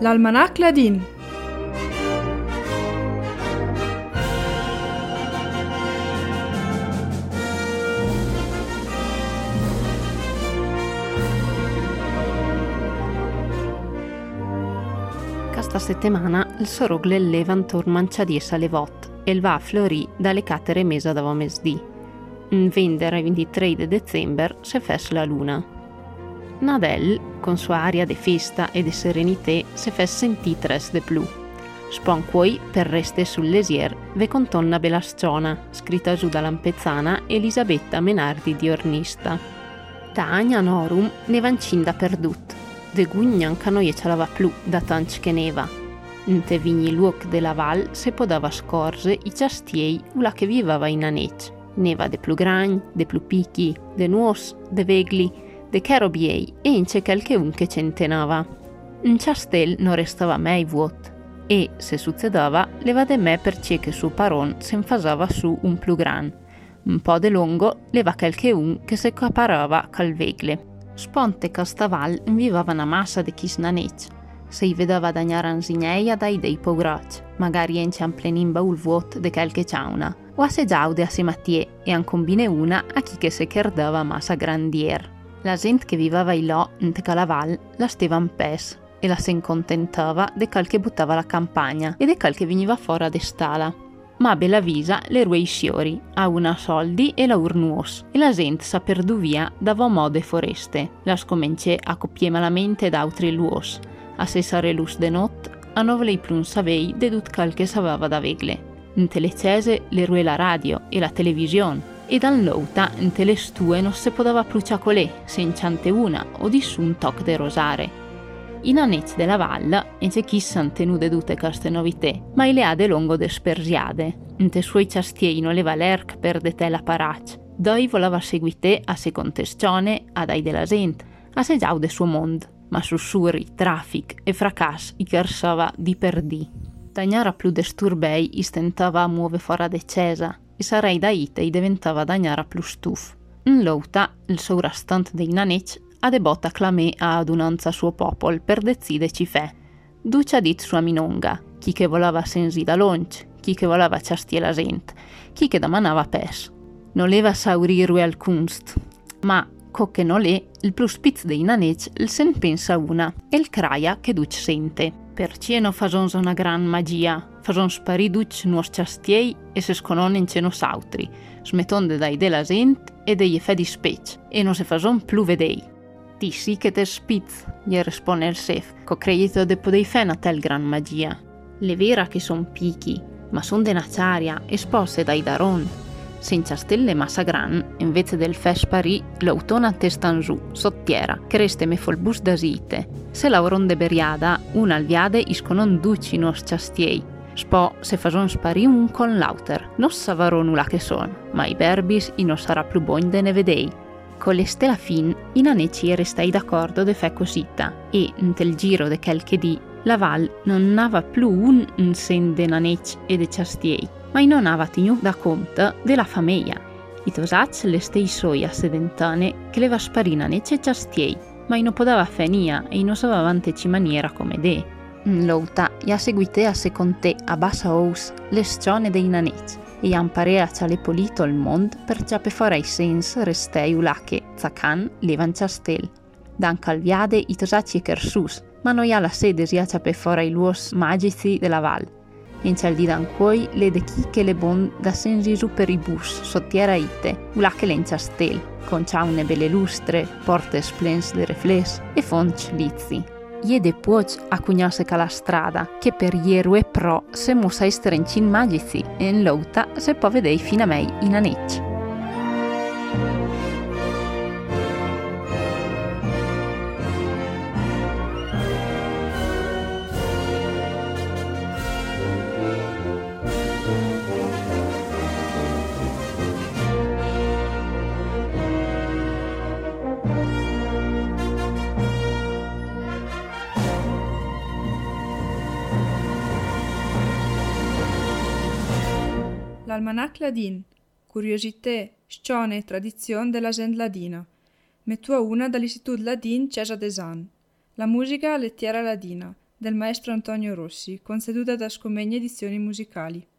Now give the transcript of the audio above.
L'Almanach Ladin. Questa settimana il sorogle levant ormancia di salevot e il va a florì dalle catere mesa da mesdì. In vendere 23 di dicembre se fes la luna. Nadel, con sua aria de festa e de serenità, se fes sentì tres de più. Sponquoi, per reste sul lesier, ve contonna belasciona, scritta giù da lampezzana Elisabetta Menardi di Ornista. Da agna norum ne vancinda perdut, de gugnan ca non ce l'ava più da tanc che neva. Nte vigni luoc de la val se podava scorse i ciastiei ula che vivava in anec. Neva de più gragn, de più picchi, de nuos, de vegli, de cherobiei e ince qualche che centenava. In ciastel non restava mai vuot e, se succedeva, leva de me perché che suo paron se infasava su un più gran. Un po' de lungo leva qualche che se caparava cal vegle. Sponte castaval vivava una massa de chis nanec. Se i vedeva dagnare anzineia dai dei pograc, magari ence an plenimba ul vuot de qualche ciauna, o a se giaude a se mattie e an combine una a chi che se cherdava massa grandier. La gente che viveva là in Calaval la stevan pes e la se incontentava de qual che buttava la campagna e de qual che veniva fora de stala. Ma bella visa le rue i sciori, a una soldi e la urnuos, e la gente sa perdu via davo mode foreste. La scomence a coppie malamente d'autri luos, a se sare lus de not, a novlei plun savei de dut qual che savava da vegle. In telecese le rue la radio e la televisione, e dall'outa in le stue non se podava più ciacolè, se inciante una o di su un toc de rosare. In anec della valla, e c'è chi s'han tenude tutte queste novità, ma le ha de longo de spersiade. In te suoi ciastiei non leva l'erc per de te la parac. Doi volava seguite a se contestione, a dai della gente, a se giau de suo mond, ma sussurri, traffic e fracas i chersava di per di. Dagnara più disturbei istentava a muove fora de cesa, e sarei da ite diventava dagnara più stuf. In l'outa, il sovrastant dei nanec ha debota clamè a adunanza suo popol per decide ci fe. Ducia dit sua minonga, chi che volava sensi da lonch, chi che volava ciastie la gent, chi che damanava pes. Non leva sauriru al kunst, ma co che non le, il più spitz dei nanec il sen pensa una, e il craia che duc sente. Perciò non fason una gran magia, fason spari duc nuos ciastiei e se scononen cenos autri, smetonde dai della gent e degli fedi spec, e non se fason più vedei. Ti sì che te spitz, gli rispone il sef, co credito de podei fena tel gran magia. Le vera che son pichi, ma son de naciaria e sposse dai daron. Senza stelle massa gran, invece del fes parì, l'autona testan giù, sottiera, che reste me fol bus d'asite. Se l'auron de beriada, un al viade isconon duci nos ciastiei. Spo se fason sparì un con l'auter, non savaron ula che son, ma i berbis i non sarà più bon de ne vedei. Con le stella fin, i naneci restai d'accordo de fe cosita, e, nel giro de qualche dì, la val non ava più un sen de nanec e de ciastiei, ma non ava tenu da conta della famiglia. I tosac le stei soia sedentane che le va sparina nece ciastiei, ma non podava fenia e non sapeva anteci maniera come de. L'outa ia seguite a seconte a bassa ous le scione dei nanec e iam parea ciale polito il mond per ciape fora i sens restei ulache zacan levan ciastel. Dan calviade i tosaci e kersus, ma non ia la sede sia ciape fora i luos magici della val. In cial di danquoi le de chi che le bon da sensisu per i bus sottiera ite, ulache len ciastel, con ciaune belle lustre, porte splens de refles e fonc lizi. Ie de puoc a cugnase ca la strada, che per ieru e pro se musa estrencin magici, e in l'outa se po vedei fino a mei in anec. L'Almanach Ladin, curiosità, scione e tradizione della gente ladina. Mettua una dall'Istitut Ladin Cesa Desan. La musica lettiera ladina, del maestro Antonio Rossi, conceduta da Scomegna Edizioni Musicali.